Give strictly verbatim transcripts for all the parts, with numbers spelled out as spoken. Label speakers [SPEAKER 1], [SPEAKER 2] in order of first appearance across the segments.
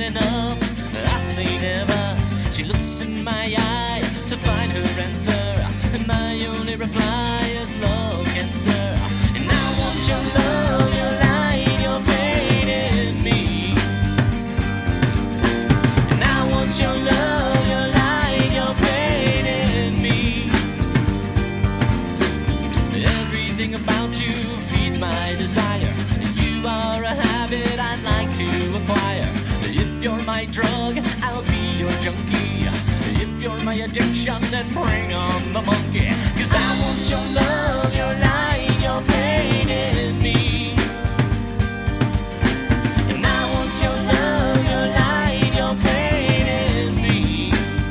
[SPEAKER 1] enough? I say never. She looks in my eye to find her answer, and my only reply is love cancer. And I want your love, your light, your pain in me. And I want your love, your light, your pain in me. Everything about you feeds my desire. You are a habit I'd like to acquire. If you're my drug, I'll be your junkie. If you're my addiction, then bring on the monkey. 'Cause I want your love, your light, your pain in me. And I want your love, your light, your pain in me.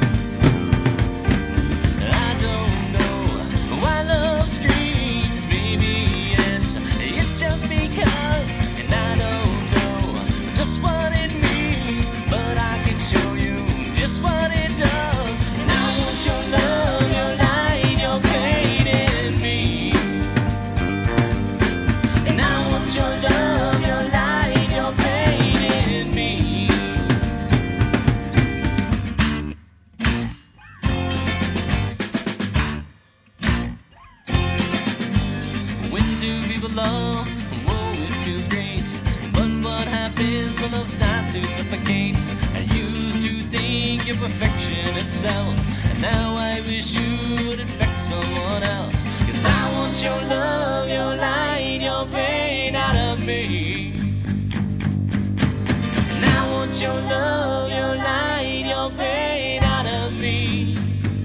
[SPEAKER 1] I don't know why love screams, baby, it's, it's just because. And I don't know just what it means, but I can show you just what it does. And I want your love, your light, your pain in me. And I want your love, your light, your pain in me. When two people love, whoa, it feels great. But what happens when love starts to suffocate? I used to think you're perfection itself, and now I wish you would infect someone else. 'Cause I want your love, your light, your pain out of me. And I want your love, your light, your pain out of me.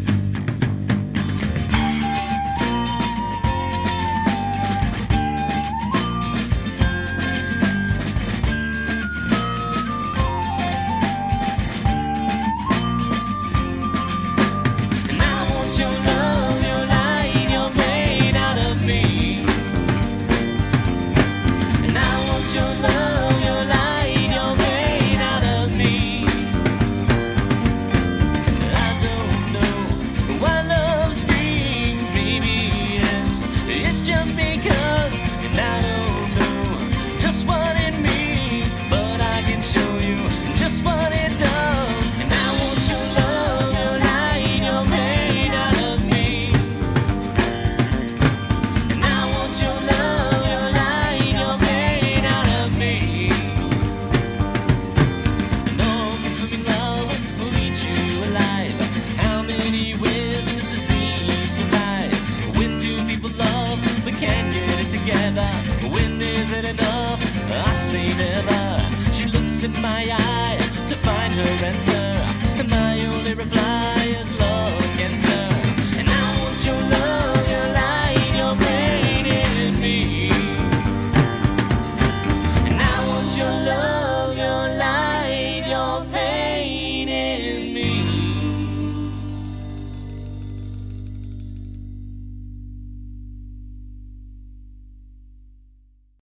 [SPEAKER 1] And I want your love, your light, your pain out of me. And I want your love, your light, your pain out of me. I don't know why love screams, baby, yes, it's just because. And I don't know just what it means, but I can show you just what it does. And I want your love, your light, your pain out of me. And I want your love, your light, your pain out of me. No consuming love will eat you alive. How many wins to see you survive? When two people love but can't get it together, when is it enough? I say never. She looks in my eye to find her answer, and my only reply is love.